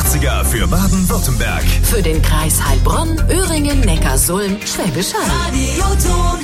80er für Baden-Württemberg. Für den Kreis Heilbronn, Öhringen, Neckarsulm, Schwäbisch Hall. Radioton.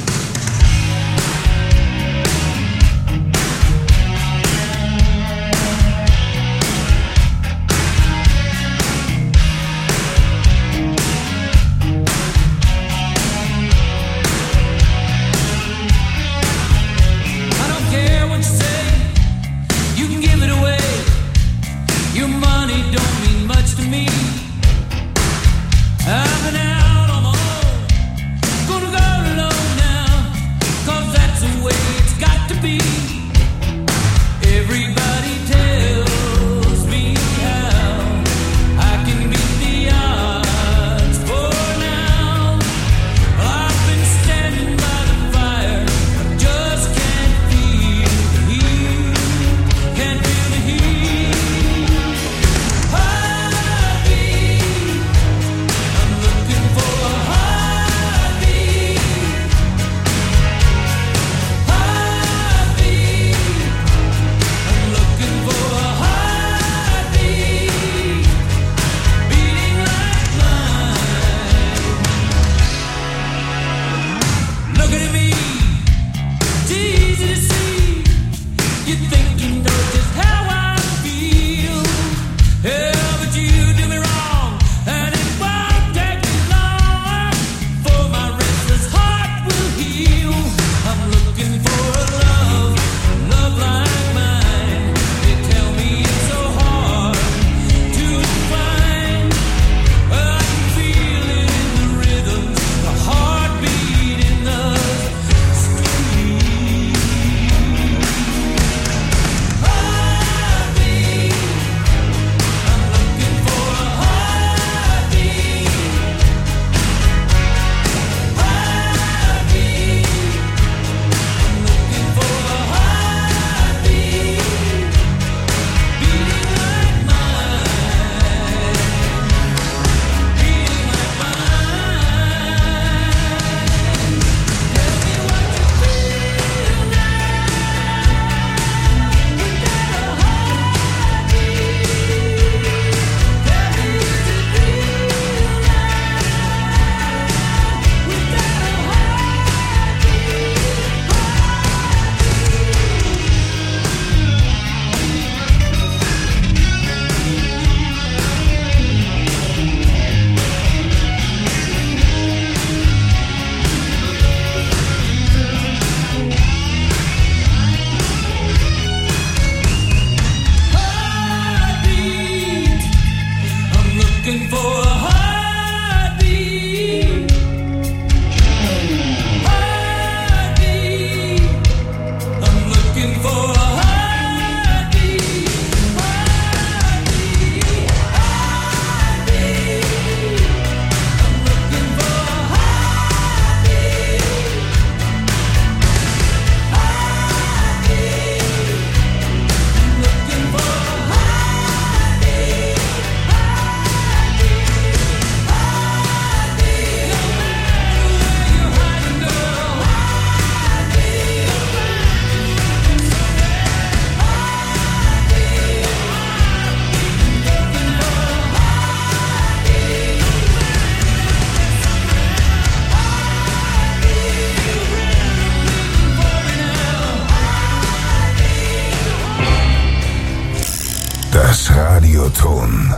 Das Radioton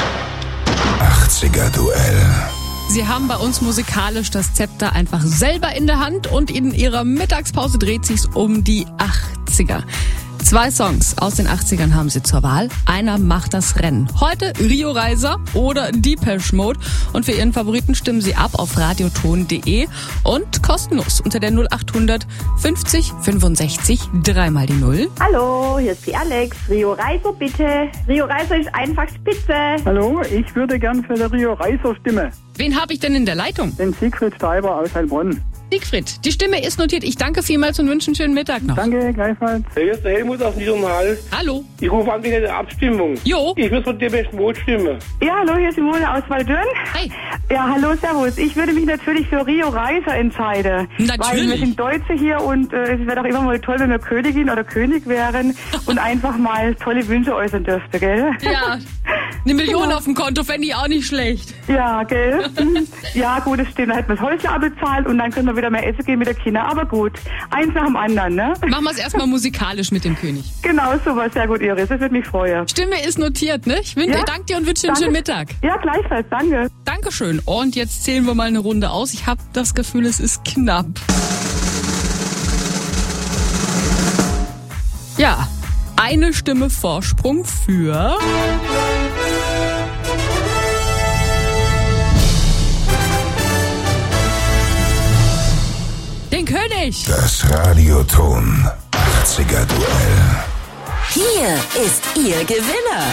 80er Duell. Sie haben bei uns musikalisch das Zepter einfach selber in der Hand und in ihrer Mittagspause dreht sich's um die 80er. 2 Songs aus den 80ern haben Sie zur Wahl. Einer macht das Rennen. Heute Rio Reiser oder Depeche Mode. Und für Ihren Favoriten stimmen Sie ab auf radioton.de und kostenlos unter der 0800 50 65 3 mal die 0. Hallo, hier ist die Alex. Rio Reiser bitte. Rio Reiser ist einfach spitze. Hallo, ich würde gern für den Rio Reiser stimmen. Wen habe ich denn in der Leitung? Den Siegfried Steiber aus Heilbronn. Siegfried, die Stimme ist notiert. Ich danke vielmals und wünsche einen schönen Mittag noch. Danke, gleichfalls. Hier ist der Helmut aus Niedermal. Hallo. Ich rufe an wegen der Abstimmung. Jo. Ich würde für Depeche Mode stimmen. Ja, hallo, hier ist Simone aus Waldürn. Hi. Ja, hallo, servus. Ich würde mich natürlich für Rio Reiser entscheiden. Natürlich. Weil wir sind Deutsche hier und es wäre doch immer mal toll, wenn wir Königin oder König wären und einfach mal tolle Wünsche äußern dürfte, gell? Ja. Eine Million auf dem Konto fände ich auch nicht schlecht. Ja, gell? Ja, gut, das stimmt. Dann hätten wir das Häusle abbezahlt und dann können wir wieder mehr essen gehen mit der Kinder. Aber gut, eins nach dem anderen, ne? Machen wir es erstmal musikalisch mit dem König. Genau, sowas. Sehr gut, Iris. Das würde mich freuen. Stimme ist notiert, ne? Ich danke dir und wünsche dir einen schönen Mittag. Ja, gleichfalls. Danke. Dankeschön. Und jetzt zählen wir mal eine Runde aus. Ich habe das Gefühl, es ist knapp. Ja, eine Stimme Vorsprung für... den König. Das Radioton 80er Duell. Hier ist Ihr Gewinner.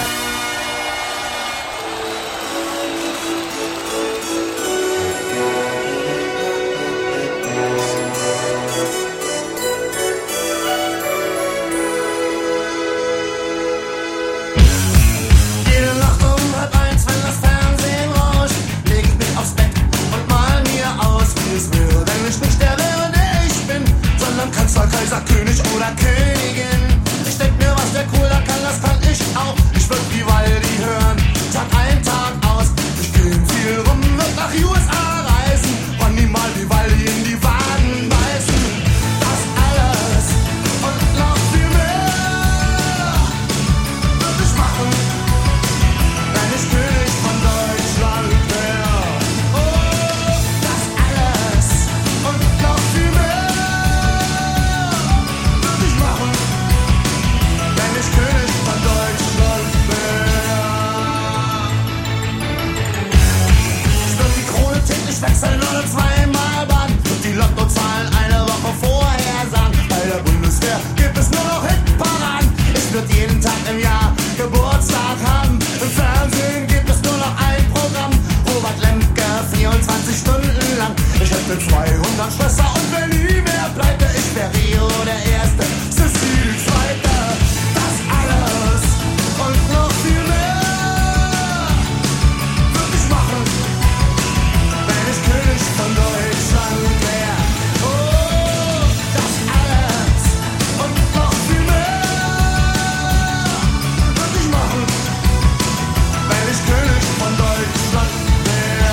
Kaiser, König oder Königin. Ich denk mir, was der Cooler kann, das kann ich auch. Ich würd Vivaldi hören, Tag ein, Tag aus. Ich geh viel rum, würd nach USA reisen und niemals Vivaldi in die Waden beißen. Das alles und noch viel mehr würd ich machen, wenn ich König von Deutschland wär. Oh, das alles und noch viel mehr. König von Deutschland wär. Ich würd die Krone täglich wechseln oder zweimal baden und die Lottozahlen eine Woche vorher sagen. Bei der Bundeswehr gibt es nur noch Hitparaden. Ich würd jeden Tag im Jahr Geburtstag haben. Im Fernsehen gibt es nur noch ein Programm. Robert Lemke 24 Stunden lang. Ich hätte 200 Schwestern und wenn nie mehr pleite. Ich wär Rio der Erste, Sissi die Zweite. Und noch viel mehr würd ich machen, wenn ich König von Deutschland wär. Oh, das alles und noch viel mehr würd ich machen, wenn ich König von Deutschland wär.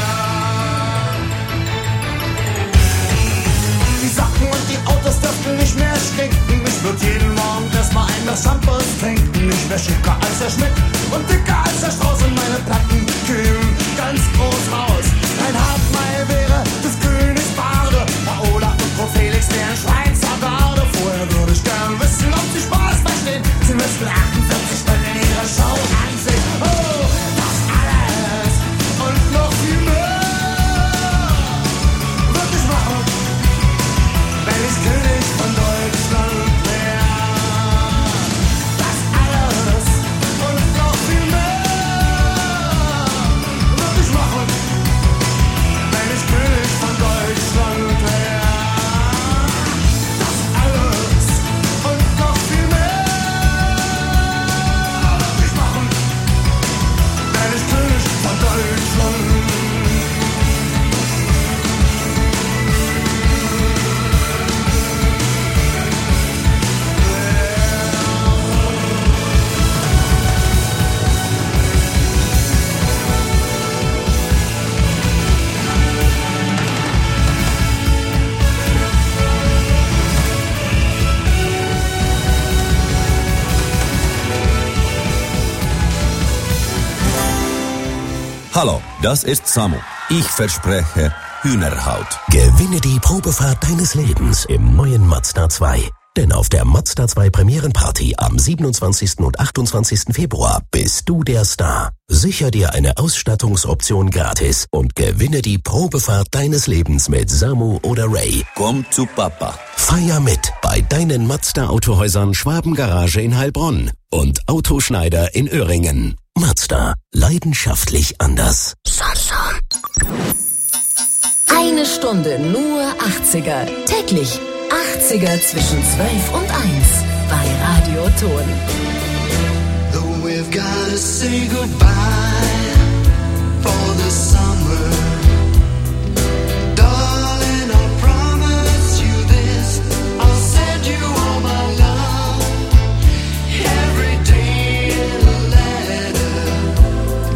Die Sachen und die Autos dürften nicht mehr stinken. Ich würd jeden Morgen erstmal ein Glas Shampoos trinken. Ich wär schicker als der Schmidt und dicker als der Strauß und meine Platten kämen ganz groß raus. Ein Hartmeier wäre des Königs Barde, Paola und Frau Felix wären Schweizer Garde. Vorher würde ich gern wissen, ob sie Spaß verstehen. Sie müssten 48 Stunden ihre Show ansehen. Oh, das alles und noch viel mehr würd ich machen, wenn ich König von Deutschland wär. Hallo, das ist Samu. Ich verspreche Hühnerhaut. Gewinne die Probefahrt deines Lebens im neuen Mazda 2. Denn auf der Mazda 2 Premierenparty am 27. und 28. Februar bist du der Star. Sicher dir eine Ausstattungsoption gratis und gewinne die Probefahrt deines Lebens mit Samu oder Ray. Komm zu Papa. Feier mit bei deinen Mazda Autohäusern Schwaben Garage in Heilbronn und Autoschneider in Öhringen. Mazda, leidenschaftlich anders. Eine Stunde nur 80er. Täglich 80er zwischen 12 und 1 bei Radio Ton. Though we've gotta say goodbye for the summer, darling, I promise you this, I'll send you all my love every day in a letter.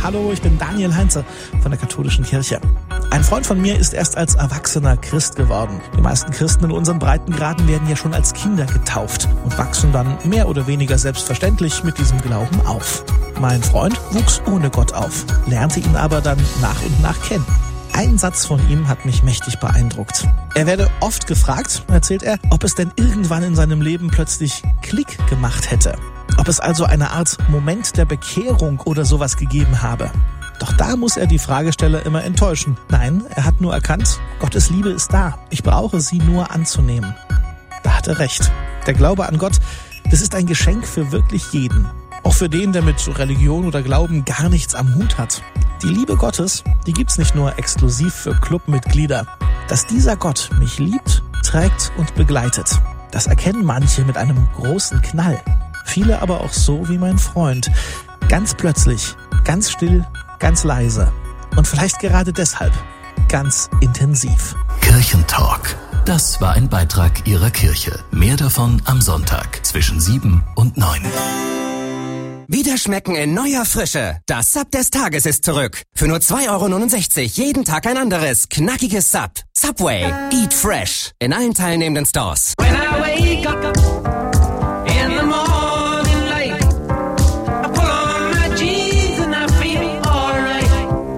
Hallo, ich bin Daniel Heinze von der Katholischen Kirche. Ein Freund von mir ist erst als erwachsener Christ geworden. Die meisten Christen in unseren Breitengraden werden ja schon als Kinder getauft und wachsen dann mehr oder weniger selbstverständlich mit diesem Glauben auf. Mein Freund wuchs ohne Gott auf, lernte ihn aber dann nach und nach kennen. Ein Satz von ihm hat mich mächtig beeindruckt. Er werde oft gefragt, erzählt er, ob es denn irgendwann in seinem Leben plötzlich Klick gemacht hätte. Ob es also eine Art Moment der Bekehrung oder sowas gegeben habe. Doch da muss er die Fragesteller immer enttäuschen. Nein, er hat nur erkannt, Gottes Liebe ist da. Ich brauche sie nur anzunehmen. Da hat er recht. Der Glaube an Gott, das ist ein Geschenk für wirklich jeden. Auch für den, der mit Religion oder Glauben gar nichts am Hut hat. Die Liebe Gottes, die gibt's nicht nur exklusiv für Clubmitglieder. Dass dieser Gott mich liebt, trägt und begleitet. Das erkennen manche mit einem großen Knall. Viele aber auch so wie mein Freund. Ganz plötzlich, ganz still, ganz leise. Und vielleicht gerade deshalb ganz intensiv. Kirchentalk. Das war ein Beitrag Ihrer Kirche. Mehr davon am Sonntag zwischen 7 und 9. Wieder schmecken in neuer Frische. Das Sub des Tages ist zurück. Für nur 2,69 € jeden Tag ein anderes, knackiges Sub. Subway. Eat fresh. In allen teilnehmenden Stores. When I wake up in the morning light, I pull on my jeans and I feel alright.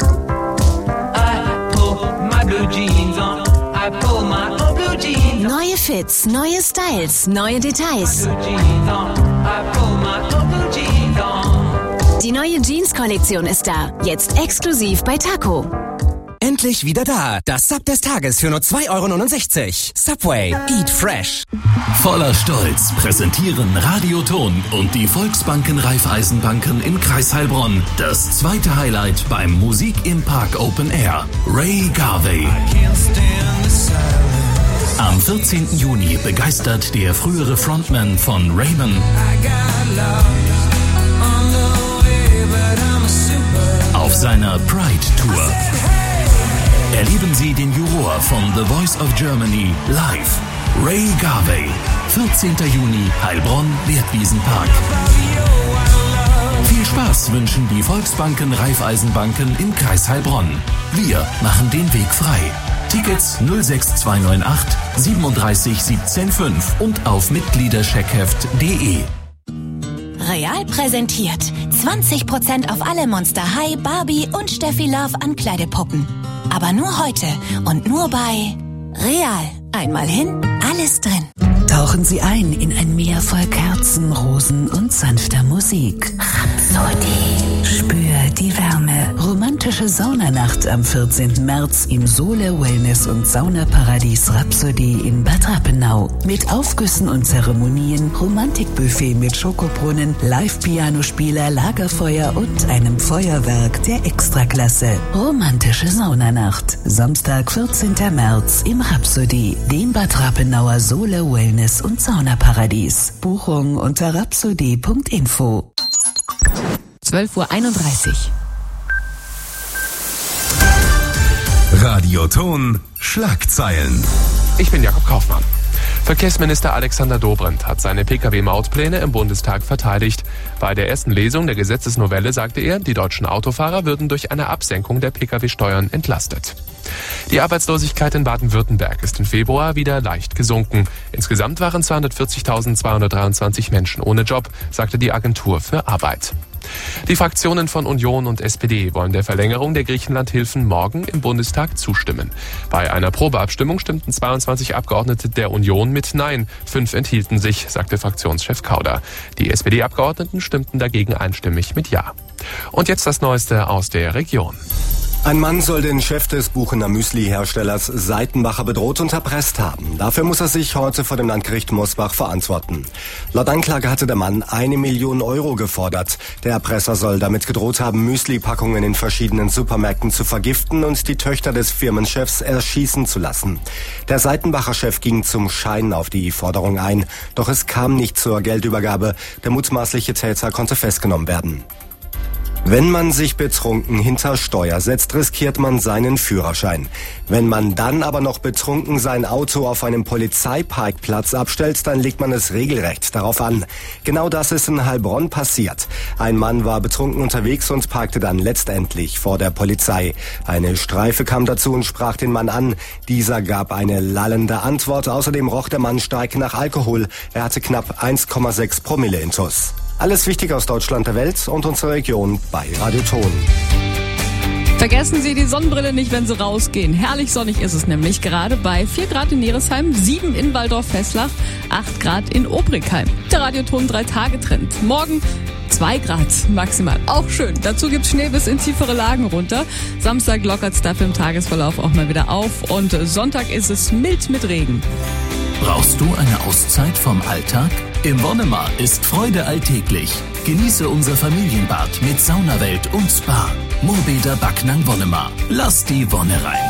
I pull my blue jeans on. I pull my blue jeans on. Neue Fits, neue Styles, neue Details. Blue jeans on. I pull my blue jeans on. Die neue Jeans-Kollektion ist da. Jetzt exklusiv bei Taco. Endlich wieder da. Das Sub des Tages für nur 2,69 €. Subway. Eat fresh. Voller Stolz präsentieren Radioton und die Volksbanken Raiffeisenbanken im Kreis Heilbronn das zweite Highlight beim Musik im Park Open Air. Ray Garvey. Am 14. Juni begeistert der frühere Frontman von Raymond auf seiner Pride Tour. Erleben Sie den Juror von The Voice of Germany live. Ray Garvey. 14. Juni, Heilbronn, Wertwiesenpark. Viel Spaß wünschen die Volksbanken Raiffeisenbanken im Kreis Heilbronn. Wir machen den Weg frei. Tickets 06298 37 17 5 und auf mitgliederscheckheft.de. Real präsentiert 20% auf alle Monster High, Barbie und Steffi Love Ankleidepuppen. Aber nur heute und nur bei Real. Einmal hin, alles drin. Tauchen Sie ein in ein Meer voll Kerzen, Rosen und sanfter Musik. Rhapsody. Spür die Wärme. Romantische Saunanacht am 14. März im Sole Wellness und Saunaparadies Rhapsody in Bad Rappenau. Mit Aufgüssen und Zeremonien, Romantikbuffet mit Schokobrunnen, Live-Pianospieler, Lagerfeuer und einem Feuerwerk der Extraklasse. Romantische Saunanacht. Samstag, 14. März im Rhapsody, dem Bad Rappenauer Sole Wellness und Saunaparadies. Buchung unter rhapsody.info. 12:31 Uhr. Radioton Schlagzeilen. Ich bin Jakob Kaufmann. Verkehrsminister Alexander Dobrindt hat seine Pkw-Mautpläne im Bundestag verteidigt. Bei der ersten Lesung der Gesetzesnovelle sagte er, die deutschen Autofahrer würden durch eine Absenkung der Pkw-Steuern entlastet. Die Arbeitslosigkeit in Baden-Württemberg ist im Februar wieder leicht gesunken. Insgesamt waren 240.223 Menschen ohne Job, sagte die Agentur für Arbeit. Die Fraktionen von Union und SPD wollen der Verlängerung der Griechenlandhilfen morgen im Bundestag zustimmen. Bei einer Probeabstimmung stimmten 22 Abgeordnete der Union mit Nein, 5 enthielten sich, sagte Fraktionschef Kauder. Die SPD-Abgeordneten stimmten dagegen einstimmig mit Ja. Und jetzt das Neueste aus der Region. Ein Mann soll den Chef des Buchener Müsli-Herstellers Seitenbacher bedroht und erpresst haben. Dafür muss er sich heute vor dem Landgericht Mosbach verantworten. Laut Anklage hatte der Mann 1 Million € gefordert. Der Erpresser soll damit gedroht haben, Müsli-Packungen in verschiedenen Supermärkten zu vergiften und die Töchter des Firmenchefs erschießen zu lassen. Der Seitenbacher Chef ging zum Schein auf die Forderung ein, doch es kam nicht zur Geldübergabe. Der mutmaßliche Täter konnte festgenommen werden. Wenn man sich betrunken hinter Steuer setzt, riskiert man seinen Führerschein. Wenn man dann aber noch betrunken sein Auto auf einem Polizeiparkplatz abstellt, dann legt man es regelrecht darauf an. Genau das ist in Heilbronn passiert. Ein Mann war betrunken unterwegs und parkte dann letztendlich vor der Polizei. Eine Streife kam dazu und sprach den Mann an. Dieser gab eine lallende Antwort. Außerdem roch der Mann stark nach Alkohol. Er hatte knapp 1,6 Promille intus. Alles Wichtige aus Deutschland, der Welt und unserer Region bei Radio Ton. Vergessen Sie die Sonnenbrille nicht, wenn Sie rausgehen. Herrlich sonnig ist es nämlich, gerade bei 4 Grad in Neresheim, 7 in Waldorf-Fesslach, 8 Grad in Obrigheim. Der Radioton 3-Tage-Trend. Morgen 2 Grad maximal. Auch schön. Dazu gibt's Schnee bis in tiefere Lagen runter. Samstag lockert's dafür im Tagesverlauf auch mal wieder auf. Und Sonntag ist es mild mit Regen. Brauchst du eine Auszeit vom Alltag? Im Wonnemar ist Freude alltäglich. Genieße unser Familienbad mit Saunawelt und Spa. Moorbäder Backnang Wonnemar. Lass die Wonne rein.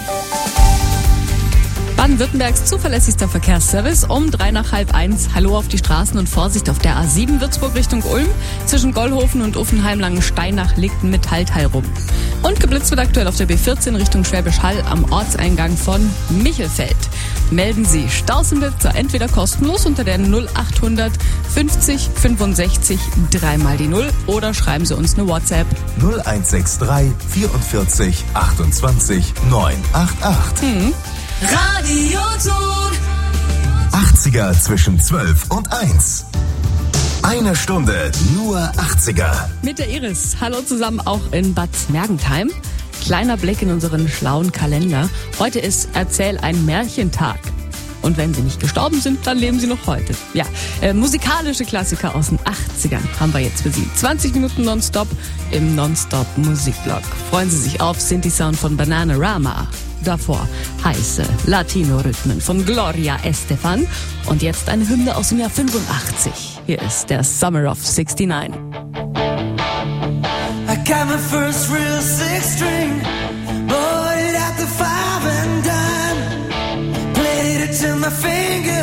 Baden-Württembergs zuverlässigster Verkehrsservice um 1:03. Hallo auf die Straßen und Vorsicht auf der A7 Würzburg Richtung Ulm. Zwischen Gollhofen und Uffenheim-Langensteinach liegt ein Metallteil rum. Und geblitzt wird aktuell auf der B14 Richtung Schwäbisch Hall am Ortseingang von Michelfeld. Melden Sie Stausenblitzer entweder kostenlos unter der 0800 50 65 3x0 oder schreiben Sie uns eine WhatsApp 0163 44 28 988. Radioton. 80er zwischen 12 und 1. Eine Stunde nur 80er. Mit der Iris. Hallo zusammen auch in Bad Mergentheim. Kleiner Blick in unseren schlauen Kalender. Heute ist Erzähl ein Märchentag. Und wenn sie nicht gestorben sind, dann leben sie noch heute. Ja, musikalische Klassiker aus den 80ern haben wir jetzt für Sie. 20 Minuten Nonstop im Nonstop-Musikblog. Freuen Sie sich auf Synthi-Sound von Bananarama. Davor heiße Latino-Rhythmen von Gloria Estefan. Und jetzt eine Hymne aus dem Jahr 85. Hier ist der Summer of 69. I got my first real 6-string, bought it at the 5 and dime, played it till my fingers